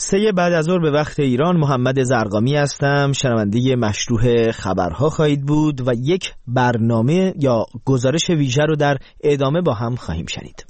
سه بعد از ظهر به وقت ایران، محمد زرقامی هستم. شنونده مشروح خبرها خواهید بود و یک برنامه یا گزارش ویژه رو در ادامه با هم خواهیم شنید.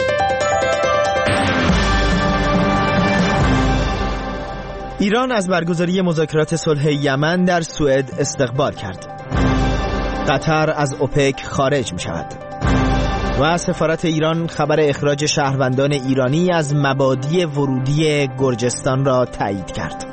ایران از برگزاری مذاکرات صلح یمن در سوئد استقبال کرد. قطر از اوپک خارج می شود و سفارت ایران خبر اخراج شهروندان ایرانی از مبادی ورودی گرجستان را تایید کرد.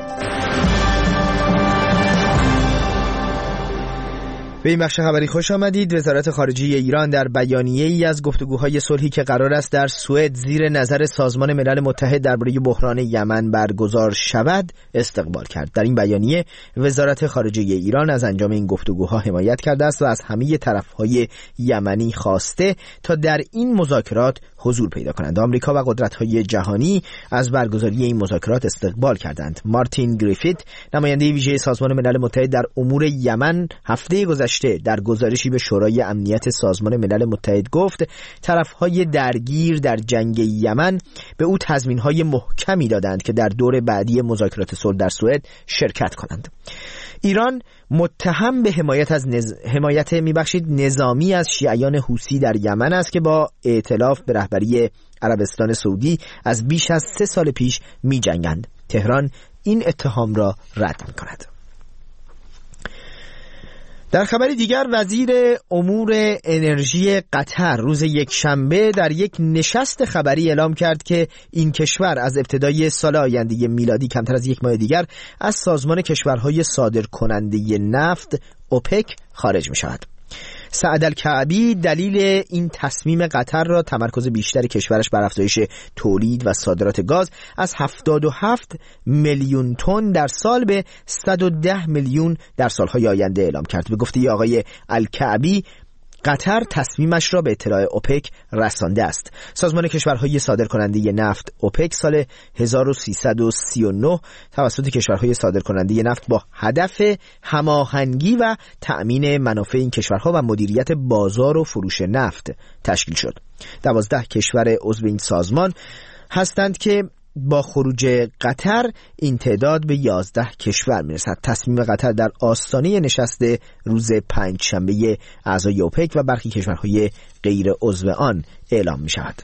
به این بخش خبری خوش آمدید. وزارت خارجه ایران در بیانیه‌ای از گفتگوهای صلحی که قرار است در سوئد زیر نظر سازمان ملل متحد درباره بحران یمن برگزار شود استقبال کرد. در این بیانیه وزارت خارجه ایران از انجام این گفتگوها حمایت کرده است و از همه طرف‌های یمنی خواسته تا در این مذاکرات حضور پیدا کنند. آمریکا و قدرت‌های جهانی از برگزاری این مذاکرات استقبال کردند. مارتین گریفیت، نماینده ویژه سازمان ملل متحد در امور یمن، هفته گذشته در گزارشی به شورای امنیت سازمان ملل متحد گفت طرف‌های درگیر در جنگ یمن به او تضمین‌های محکمی دادند که در دور بعدی مذاکرات صلح در سوئد شرکت کنند. ایران متهم به حمایت نظامی از شیعیان حوثی در یمن است که با ائتلاف به رهبری عربستان سعودی از بیش از 3 سال پیش می جنگند. تهران این اتهام را رد می کند. در خبری دیگر، وزیر امور انرژی قطر روز یکشنبه در یک نشست خبری اعلام کرد که این کشور از ابتدای سال آینده میلادی کمتر از یک ماه دیگر از سازمان کشورهای صادرکننده نفت اوپک خارج می شود. سعد الکعبی دلیل این تصمیم قطر را تمرکز بیشتر کشورش بر افزایش تولید و صادرات گاز از 77 میلیون تن در سال به 110 میلیون در سالهای آینده اعلام کرد. به گفته آقای الکعبی، قطر تصمیمش را به اطلاع اوپک رسانده است. سازمان کشورهای صادرکننده نفت اوپک سال 1339 توسط کشورهای صادرکننده نفت با هدف هماهنگی و تأمین منافع این کشورها و مدیریت بازار و فروش نفت تشکیل شد. 12 کشور عضو این سازمان هستند که با خروج قطر این تعداد به 11 کشور میرسد. تصمیم قطر در آستانه نشست روز پنجشنبه اعضای اوپک و برخی کشورهای غیر عضو آن اعلام می شود.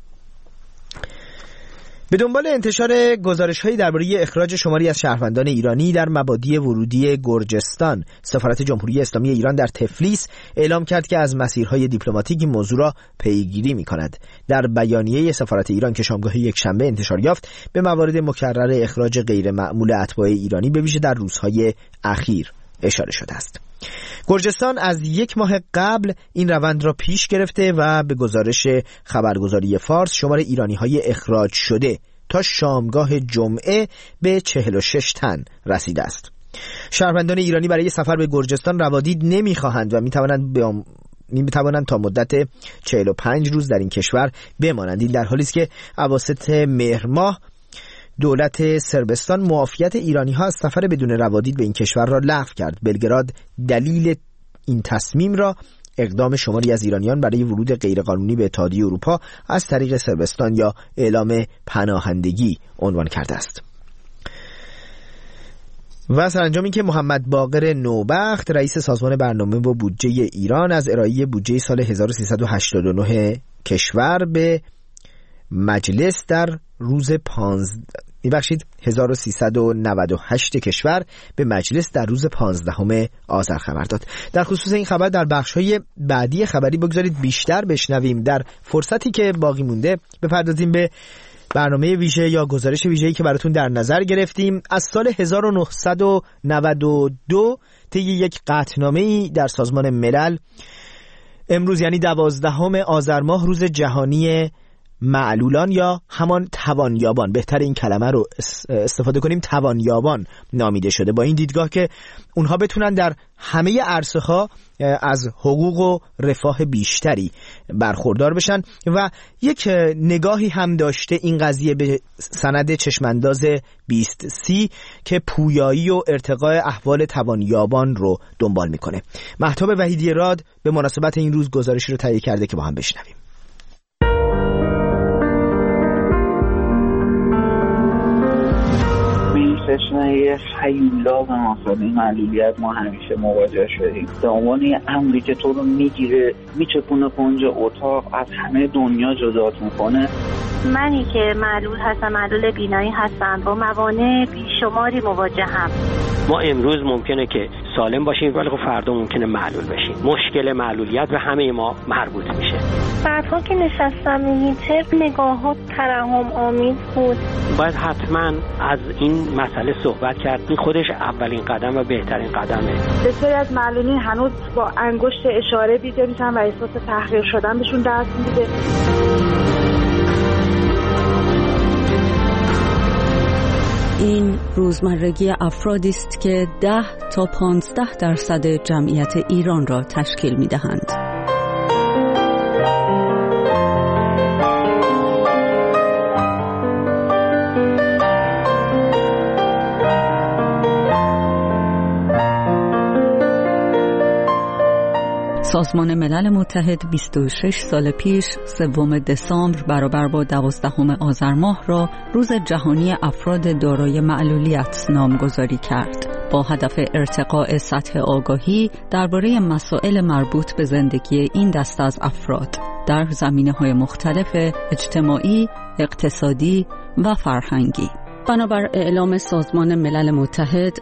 به دنبال انتشار گزارش‌هایی درباره اخراج شماری از شهروندان ایرانی در مبادی ورودی گرجستان، سفارت جمهوری اسلامی ایران در تفلیس اعلام کرد که از مسیرهای دیپلماتیک این موضوع را پیگیری می‌کند. در بیانیه سفارت ایران که شامگاه یکشنبه انتشار یافت، به موارد مکرر اخراج غیر معمول اتباع ایرانی به ویژه در روزهای اخیر اشاره شده است. گرجستان از یک ماه قبل این روند را پیش گرفته و به گزارش خبرگزاری فارس شمار ایرانی‌های اخراج شده تا شامگاه جمعه به 46 تن رسیده است. شهروندان ایرانی برای سفر به گرجستان روادید نمی‌خواهند و می‌توانند تا مدت 45 روز در این کشور بمانند. این در حالی است که اواسط مهر ماه دولت صربستان معافیت ایرانی‌ها از سفر بدون روادید به این کشور را لغو کرد. بلگراد دلیل این تصمیم را اقدام شماری از ایرانیان برای ورود غیرقانونی به اتحادیه اروپا از طریق صربستان یا اعلام پناهندگی عنوان کرده است. و سرانجام این که محمد باقر نوبخت، رئیس سازمان برنامه و بودجه ایران، از ارائه بودجه سال 1389 کشور به مجلس در روز 1398 کشور به مجلس در روز 15 آذر خبر داد. در خصوص این خبر در بخش‌های بعدی خبری بگذارید بیشتر بشنویم. در فرصتی که باقی مونده بپردازیم به برنامه ویژه یا گزارش ویژه‌ای که براتون در نظر گرفتیم. از سال 1992 طی یک قطعنامه‌ای در سازمان ملل، امروز یعنی 12 آذر ماه روز جهانی معلولان یا همان توانیابان، بهتر این کلمه رو استفاده کنیم، توانیابان نامیده شده، با این دیدگاه که اونها بتونن در همه عرصه‌ها از حقوق و رفاه بیشتری برخوردار بشن. و یک نگاهی هم داشته این قضیه به سند چشمانداز 2030 که پویایی و ارتقاء احوال توانیابان رو دنبال میکنه. مهتاب وحیدی راد به مناسبت این روز گزارشی رو تهیه کرده که با هم بشنویم. تشنه هیولا به مسئله معلولیت ما همیشه مواجه شدیم. به عنوان یه امری که تو رو میگیره میچپونه کنج اتاق، از همه دنیا جدات میکنه. منی که معلول هستم، معلول بینایی هستم، با موانع بیشماری مواجهم. ما امروز ممکنه که سالم باشیم ولی خب فردا ممکنه معلول بشیم. مشکل معلولیت به همه ما مربوط میشه. بعدها که نشستم ویلچر نگاهات ترحم آمیز بود. باید حتما از این مسئله صحبت کرد. این خودش اولین قدم و بهترین قدمه. بسیاری از معلولین هنوز با انگشت اشاره دیده میشن و احساس تحقیر شدن بهشون دست میده. این روزمرگی افرادی است که 10 تا 15% جمعیت ایران را تشکیل می‌دهند. سازمان ملل متحد 26 سال پیش 3 دسامبر برابر با 12 آذر ماه را روز جهانی افراد دارای معلولیت نامگذاری کرد با هدف ارتقاء سطح آگاهی درباره مسائل مربوط به زندگی این دسته از افراد در زمینه‌های مختلف اجتماعی، اقتصادی و فرهنگی. بنابر اعلام سازمان ملل متحد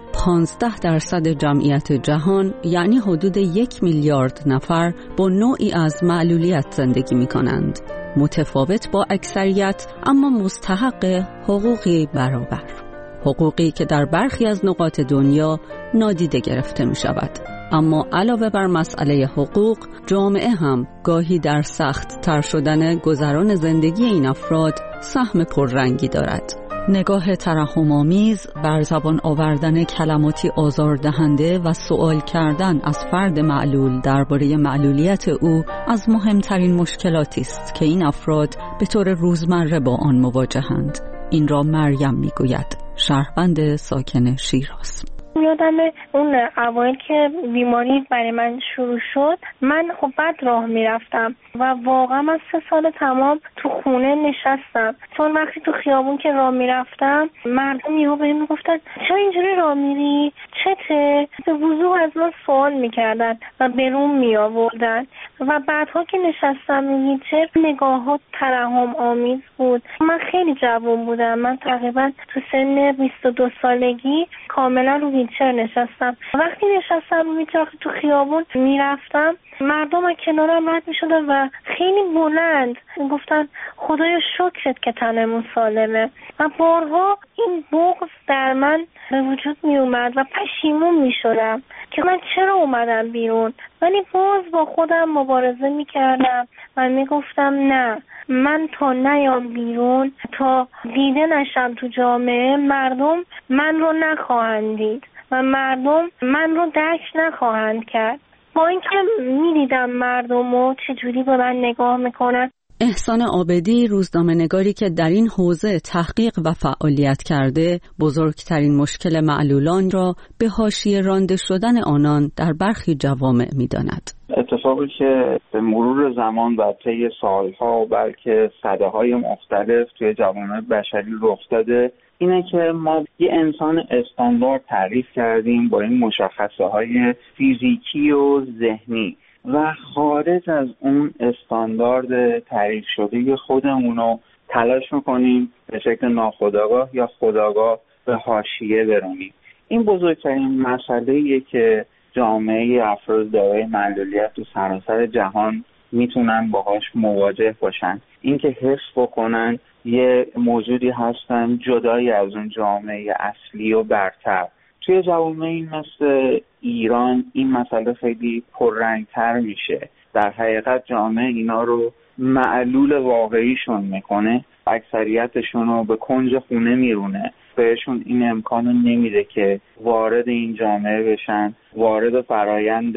15% جمعیت جهان یعنی حدود 1 میلیارد نفر با نوعی از معلولیت زندگی می کنند. متفاوت با اکثریت اما مستحق حقوقی برابر. حقوقی که در برخی از نقاط دنیا نادیده گرفته می شود. اما علاوه بر مسئله حقوق، جامعه هم گاهی در سخت تر شدن گذران زندگی این افراد سهم پررنگی دارد. نگاه ترحم‌آمیز، بر زبان آوردن کلماتی آزاردهنده و سوال کردن از فرد معلول درباره معلولیت او از مهمترین مشکلاتی است که این افراد به طور روزمره با آن مواجهند. این را مریم میگوید، شهروند ساکن شیراز. یادم اون اوایل که بیماری برای من شروع شد، من خب بد راه میرفتم و واقعا من 3 سال تمام تو خونه نشستم، چون وقتی تو خیابون که راه میرفتم مردم یهو بهم میگفتن چرا اینجوری راه میری، چته؟ به وضوح از من سوال میکردن و برون میآوردن و بعدها که نشستم ویلچر نگاهات ترحم آمیز بود. من خیلی جوان بودم، من تقریبا تو سن 22 سالگی کاملا رو ویلچر نشستم. وقتی نشستم رو ویلچر تو خیابون میرفتم، مردم از کنارم رد میشدن و خیلی بلند گفتن خدایا شکرت که تنمون سالمه. و بارها این بغض در من به وجود می اومد و پشیمون می شدم که من چرا اومدم بیرون، ولی باز با خودم مبارزه می کردم و می گفتم نه، من تا نیام بیرون، تا دیده نشم تو جامعه، مردم من رو نخواهند دید و مردم من رو درک نخواهند کرد. با اینکه می‌دیدم مردم رو چجوری به من نگاه میکنن. احسان عابدی، روزنامه‌نگاری که در این حوزه تحقیق و فعالیت کرده، بزرگترین مشکل معلولان را به حاشیه رانده شدن آنان در برخی جوامع می‌داند. اتفاقی که به مرور زمان و طی سالها و بلکه سده‌های مختلف توی جوامع بشری رخ داده اینه که ما یه انسان استاندارد تعریف کردیم با این مشخصه‌های فیزیکی و ذهنی و خارج از اون استاندارد تعریف شده خودمونو تلاش میکنیم به شکل ناخودآگاه یا خودآگاه به حاشیه برونیم. این بزرگترین مسئله‌ایه که جامعه افراد دارای معلولیت تو سراسر جهان میتونن باهاش مواجه باشن. اینکه حس بکنن یه موجودی هستن جدایی از اون جامعه اصلی و برتر. توی جوامعی مثل ایران این مسئله خیلی پررنگتر میشه. در حقیقت جامعه اینا رو معلول واقعیشون میکنه، اکثریتشون رو به کنج خونه میرونه، بهشون این امکان رو نمیده که وارد این جامعه بشن، وارد فرایند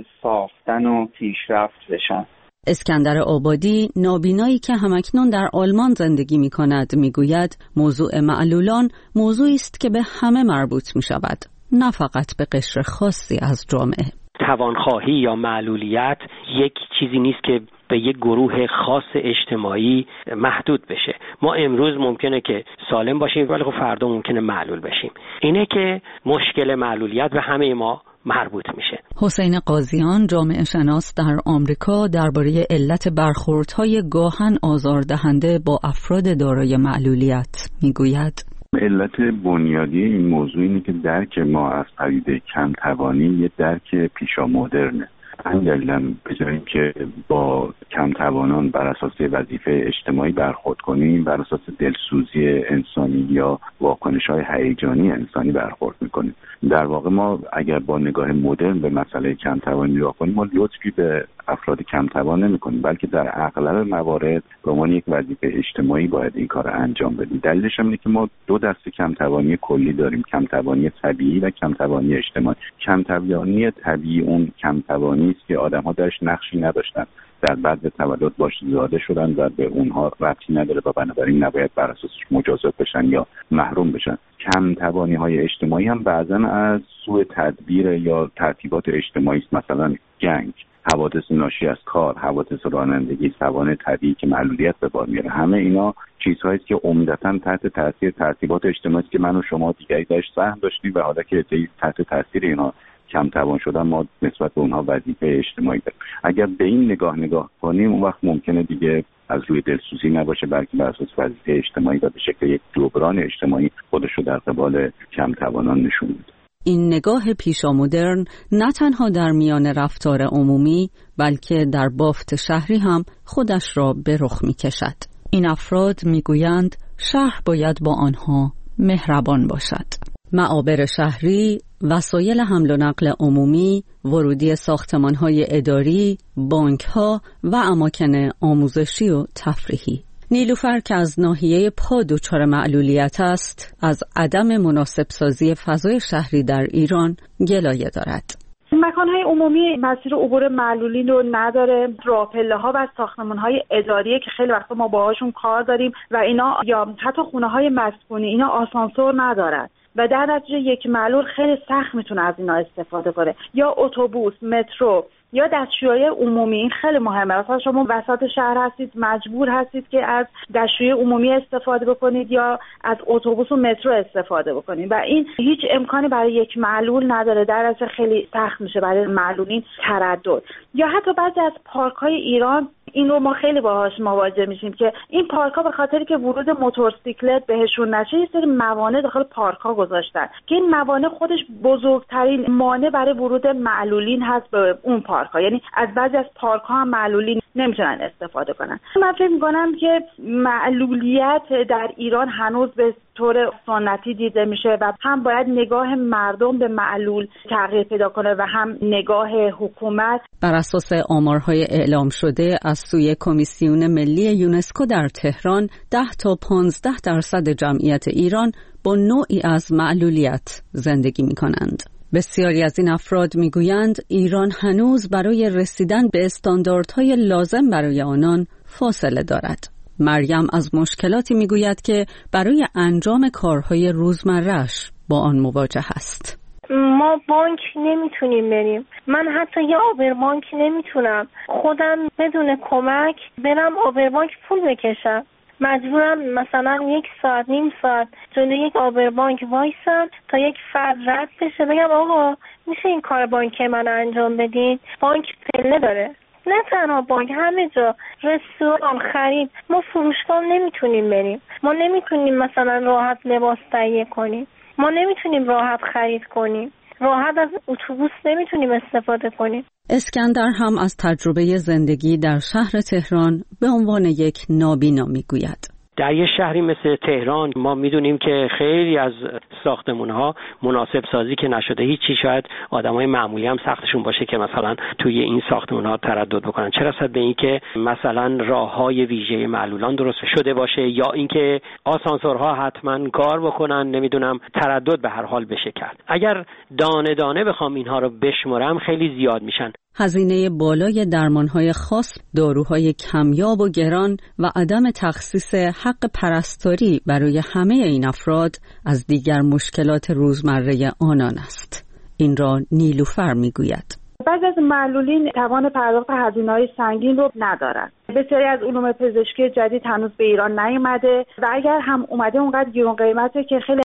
ساختن و پیشرفت بشن. اسکندر آبادی، نابینایی که همکنون در آلمان زندگی می کند، می گوید موضوع معلولان موضوعی است که به همه مربوط می شود، نه فقط به قشر خاصی از جامعه. توانخواهی یا معلولیت یک چیزی نیست که به یک گروه خاص اجتماعی محدود بشه. ما امروز ممکنه که سالم باشیم ولی خب فردا ممکنه معلول بشیم. اینه که مشکل معلولیت به همه ما مربوط میشه. حسین قاضیان، جامعه شناس در آمریکا، درباره علت برخوردهای گاهن آزاردهنده با افراد دارای معلولیت میگوید: علت بنیادی این موضوع اینه که درک ما از پدیده کم توانی یه درک پیشا مدرنه. همین دلیل به جای اینکه با کم توانان بر اساس وظیفه اجتماعی برخورد کنیم، بر اساس دلسوزی انسانی یا واکنش‌های هیجانی انسانی برخورد می‌کنیم. در واقع ما اگر با نگاه مدرن به مسئله کم توانی نگاه کنیم، ما لطفی به افراد کم توان نمی‌کنیم، بلکه در اغلب موارد به عنوان یک وظیفه اجتماعی باید این کار انجام بدیم. دلیلش هم اینه که ما دو دسته کم توانی کلی داریم: کم توانی طبیعی و کم توانی اجتماعی. کم توانی طبیعی اون کم توانی است که آدم‌ها درش نقشی نداشتن، در بعد تولد باش زاده شدن و به اونها ربطی نداره و بنابراین نباید بر اساسش مجازات بشن یا محروم بشن. کم توانی‌های اجتماعی هم بعضن از سوء تدبیر یا ترتیبات اجتماعی است، مثلا گنگ، حوادث ناشی از کار، حوادث رانندگی، سوانح طبیعی که معلولیت به بار میاره. همه اینا چیزهایی است که عمدتاً تحت تاثیر ترتیبات اجتماعی است که من و شما دیگری درش سهم داشتیم و حالا که تحت تاثیر اینا کم توان شدن، ما نسبت به اونها وظیفه اجتماعی داریم. اگر به این نگاه کنیم، اون وقت ممکنه دیگه از روی دلسوزی نباشه، بلکه بر اساس وظیفه اجتماعی و به شکل یک جبران اجتماعی خودش رو در قبال کم توانان نشون میده. این نگاه پیشا مدرن نه تنها در میان رفتار عمومی بلکه در بافت شهری هم خودش را به رخ می کشد. این افراد می گویند شهر باید با آنها مهربان باشد. معابر شهری، وسایل حمل و نقل عمومی، ورودی ساختمان‌های اداری، بانک‌ها و اماکن آموزشی و تفریحی. نیلوفر که از ناحیه پا دچار معلولیت است، از عدم مناسب سازی فضای شهری در ایران گلایه دارد. مکان‌های عمومی مسیر عبور معلولین رو نداره، راه‌پله‌ها و ساختمان‌های اداریه که خیلی وقتا ما باهاشون کار داریم و اینا، یا حتی خونه‌های مسکونی، اینا آسانسور ندارن و در نتیجه یک معلول خیلی سخت میتونه از اینا استفاده کنه. یا اتوبوس، مترو یا دستشویی عمومی، این خیلی مهمه. مثلا شما وسط شهر هستید، مجبور هستید که از دستشویی عمومی استفاده بکنید یا از اتوبوس و مترو استفاده بکنید و این هیچ امکانی برای یک معلول نداره. در اصل خیلی سخت میشه برای معلولین تردد. یا حتی بعضی از پارک‌های ایران، این رو ما خیلی باهاش مواجه میشیم که این پارک‌ها به خاطری که ورود موتورسیکلت بهشون نشه، یه سری موانع داخل پارک‌ها گذاشتن که این موانع خودش بزرگترین مانع برای ورود معلولین هست به اون پارک‌ها. یعنی از بعضی از پارک‌ها هم معلولین نمیتونن استفاده کنن. من فکر می‌کنم که معلولیت در ایران هنوز به طور سنتی دیده میشه و هم باید نگاه مردم به معلول تغییر پیدا کنه و هم نگاه حکومت. بر اساس آمارهای اعلام شده از سوی کمیسیون ملی یونسکو در تهران، 10 تا 15% جمعیت ایران با نوعی از معلولیت زندگی می‌کنند. بسیاری از این افراد میگویند ایران هنوز برای رسیدن به استانداردهای لازم برای آنان فاصله دارد. مریم از مشکلاتی میگوید که برای انجام کارهای روزمره‌اش با آن مواجه است. ما بانک نمیتونیم بریم. من حتی یه آبربانک نمیتونم خودم بدون کمک برم آبربانک پول بکشم. مجبورم مثلا 1 ساعت، نیم ساعت جلوی یک آبربانک وایسم تا یک فرد رد بشه، بگم آقا میشه این کار بانک من انجام بدین؟ بانک پله داره. نه تنها بانک، همه جا، رستوران، خرید. ما فروشگاه نمیتونیم بریم. ما نمیتونیم مثلا راحت لباس تهیه کنیم. ما نمیتونیم راحت خرید کنیم. راحت از اتوبوس نمیتونیم استفاده کنیم. اسکندر هم از تجربه زندگی در شهر تهران به عنوان یک نابینا میگوید. در یه شهری مثل تهران ما میدونیم که خیلی از ساختمان‌ها مناسب سازی که نشده، هیچی شاید آدمای معمولی هم سختشون باشه که مثلا توی این ساختمان‌ها تردد بکنن، چه رسد به این که مثلا راه‌های ویژه معلولان درست شده باشه یا اینکه آسانسورها حتما کار بکنن، نمیدونم تردد به هر حال بشه کرد. اگر دانه دانه بخوام اینها رو بشمرم خیلی زیاد میشن. هزینه بالای درمانهای خاص، داروهای کمیاب و گران و عدم تخصیص حق پرستاری برای همه این افراد از دیگر مشکلات روزمره آنان است. این را نیلوفر میگوید. بعضی از معلولین توان پرداخت هزینه‌های سنگین رو ندارن. بسیاری از علوم پزشکی جدید هنوز به ایران نیومده و اگر هم اومده اونقدر گران قیمته که خیلی